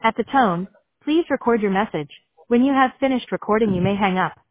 At the tone, please record your message. When you have finished recording, you may hang up.